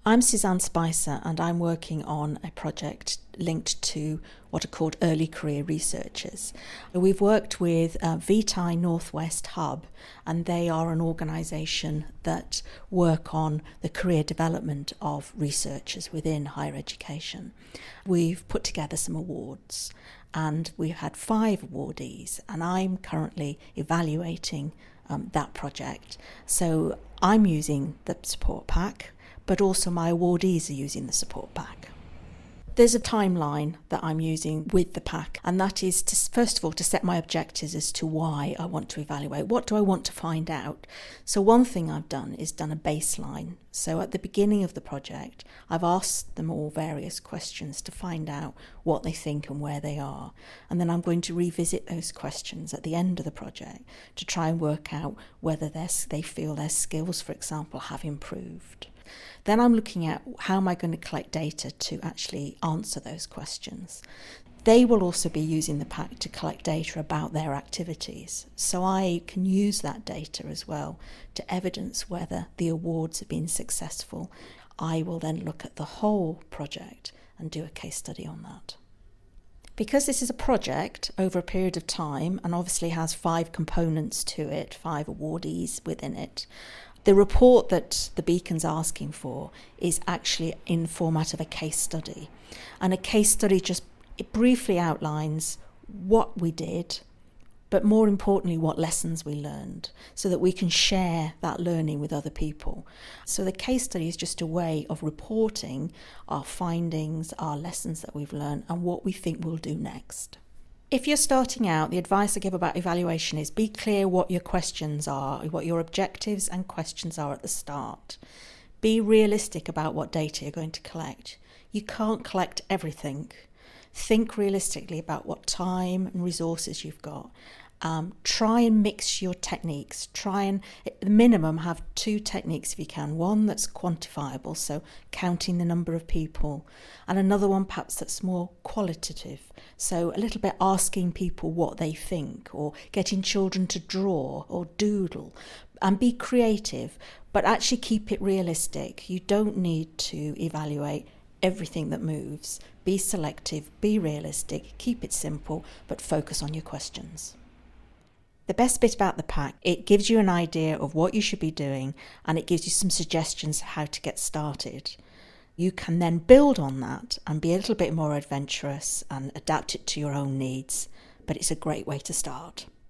I'm Suzanne Spicer, and I'm working on a project linked to what are called early career researchers. We've worked with Vitae Northwest Hub, and they are an organisation that work on the career development of researchers within higher education. We've put together some awards, and we've had 5 awardees, and I'm currently evaluating that project. So I'm using the support pack, but also my awardees are using the support pack. There's a timeline that I'm using with the pack, and that is to, first of all, to set my objectives as to why I want to evaluate. What do I want to find out? So one thing I've done is done a baseline. So at the beginning of the project, I've asked them all various questions to find out what they think and where they are. And then I'm going to revisit those questions at the end of the project to try and work out whether they feel their skills, for example, have improved. Then I'm looking at how am I going to collect data to actually answer those questions. They will also be using the pack to collect data about their activities. So I can use that data as well to evidence whether the awards have been successful. I will then look at the whole project and do a case study on that. Because this is a project over a period of time and obviously has 5 components to it, 5 awardees within it, the report that the Beacon's asking for is actually in format of a case study. And a case study it briefly outlines what we did, but more importantly, what lessons we learned, so that we can share that learning with other people. So the case study is just a way of reporting our findings, our lessons that we've learned, and what we think we'll do next. If you're starting out, the advice I give about evaluation is be clear what your questions are, what your objectives and questions are at the start. Be realistic about what data you're going to collect. You can't collect everything. Think realistically about what time and resources you've got. Try and mix your techniques. Try and, at the minimum, have 2 techniques if you can. One that's quantifiable, so counting the number of people, and another one perhaps that's more qualitative, so a little bit asking people what they think, or getting children to draw or doodle, and be creative, but actually keep it realistic. You don't need to evaluate everything that moves. Be selective, be realistic, keep it simple, but focus on your questions. The best bit about the pack, it gives you an idea of what you should be doing, and it gives you some suggestions how to get started. You can then build on that and be a little bit more adventurous and adapt it to your own needs, but it's a great way to start.